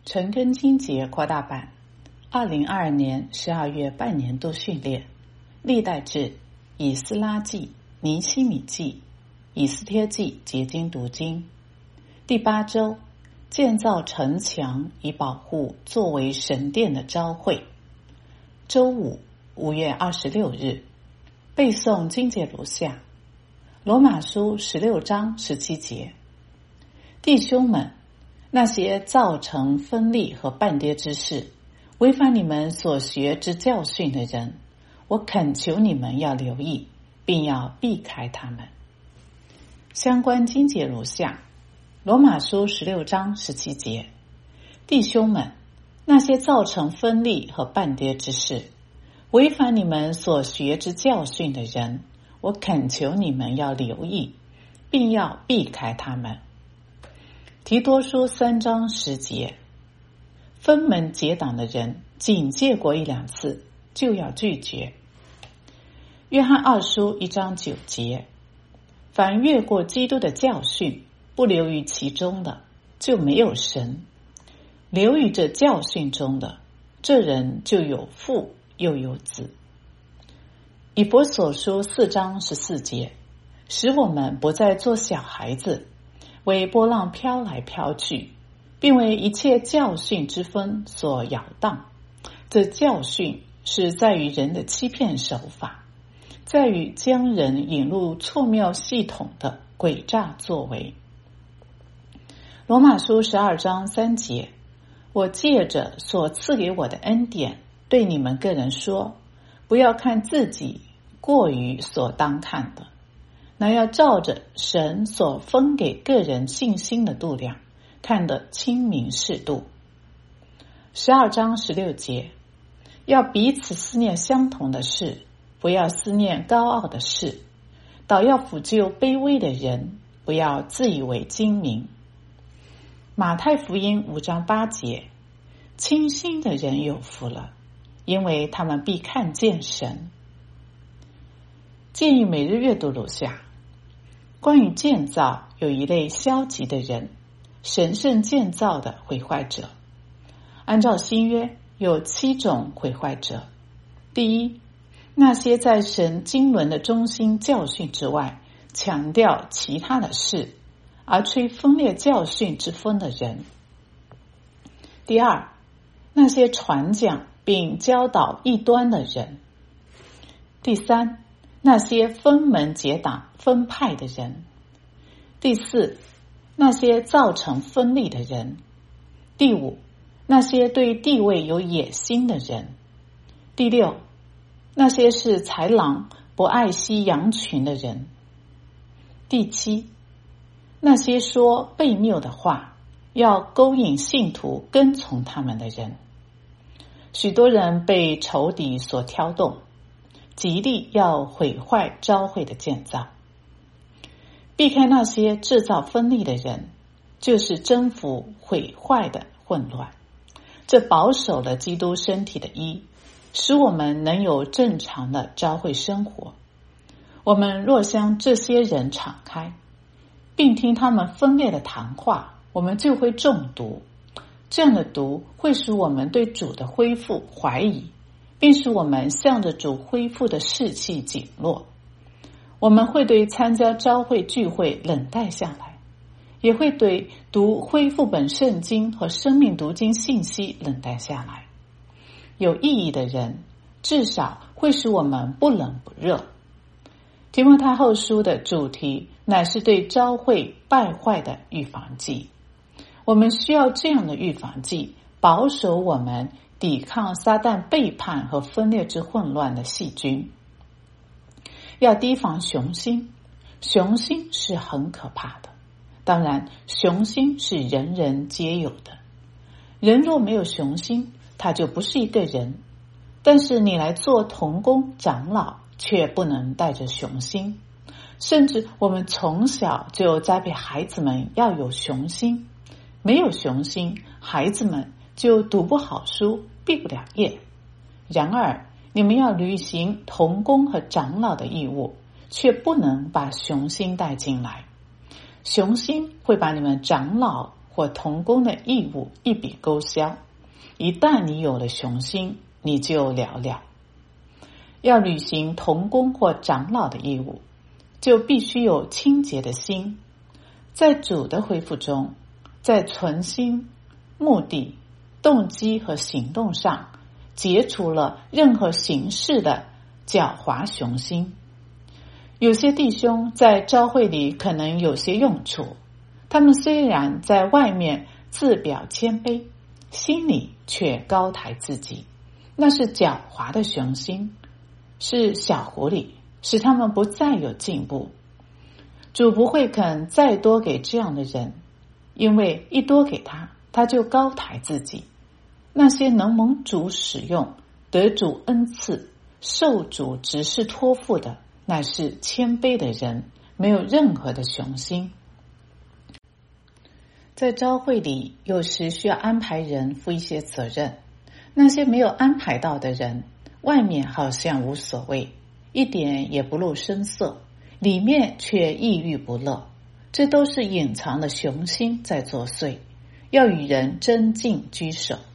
陈根金节扩大版2022年12月半年度训练，历代志、以斯拉记、尼希米记、以斯帖记结晶读经。第8周，建造城墙以保护作为神殿的召会。周五5月26日，背诵经节如下：罗马书16章17节，弟兄们，那些造成分裂和半跌之事，违反你们所学之教训的人，我恳求你们要留意，并要避开他们。相关经节如下：罗马书16章17节，弟兄们，那些造成分裂和半跌之事，违反你们所学之教训的人，我恳求你们要留意，并要避开他们。提多书3章10节，分门结党的人，警戒过1-2次，就要拒绝。约翰2书1章9节，凡越过基督的教训，不留于其中的，就没有神；留于这教训中的，这人就有父又有子。以弗所书4章14节，使我们不再做小孩子，为波浪飘来飘去，并为一切教训之风所摇荡。这教训是在于人的欺骗手法，在于将人引入错谬系统的诡诈作为。罗马书12章3节，我借着所赐给我的恩典，对你们个人说，不要看自己过于所当看的，乃要照着神所分给个人信心的度量，看得清明适度。12章16节，要彼此思念相同的事，不要思念高傲的事，倒要抚救卑微的人，不要自以为精明。马太福音5章8节，清心的人有福了，因为他们必看见神。建议每日阅读如下：关于建造，有一类消极的人，神圣建造的毁坏者。按照新约，有7种毁坏者。第一，那些在神经纶的中心教训之外，强调其他的事，而吹分裂教训之风的人。第二，那些传讲并教导异端的人。第三，那些分门结党分派的人。第四，那些造成分裂的人。第五，那些对地位有野心的人。第六，那些是豺狼不爱惜羊群的人。第七，那些说悖谬的话，要勾引信徒跟从他们的人。许多人被仇敌所挑动，极力要毁坏召会的建造。避开那些制造分裂的人，就是征服毁坏的混乱。这保守了基督身体的衣，使我们能有正常的召会生活。我们若向这些人敞开，并听他们分裂的谈话，我们就会中毒。这样的毒会使我们对主的恢复怀疑，并使我们向着主恢复的士气减弱。我们会对参加召会聚会冷淡下来，也会对读恢复本圣经和生命读经信息冷淡下来。有意义的人至少会使我们不冷不热。提摩太后书的主题乃是对召会败坏的预防剂。我们需要这样的预防剂，保守我们抵抗撒旦背叛和分裂之混乱的细菌。要提防雄心，雄心是很可怕的。当然，雄心是人人皆有的。人若没有雄心，他就不是一个人。但是你来做同工长老，却不能带着雄心。甚至我们从小就栽培孩子们要有雄心。没有雄心，孩子们就读不好书，毕不了业。然而，你们要履行同工和长老的义务，却不能把雄心带进来。雄心会把你们长老或同工的义务一笔勾销。一旦你有了雄心，你就了了。要履行同工或长老的义务，就必须有清洁的心。在主的恢复中，在存心、目的、动机和行动上，解除了任何形式的狡猾雄心。有些弟兄在教会里可能有些用处，他们虽然在外面自表谦卑，心里却高抬自己，那是狡猾的雄心，是小狐狸，使他们不再有进步。主不会肯再多给这样的人，因为一多给他，他就高抬自己。那些能蒙主使用、得主恩赐、受主职事托付的，乃是谦卑的人，没有任何的雄心。在教会里，有时需要安排人负一些责任，那些没有安排到的人，外面好像无所谓，一点也不露声色，里面却抑郁不乐，这都是隐藏的雄心在作祟，要与人争竞居首。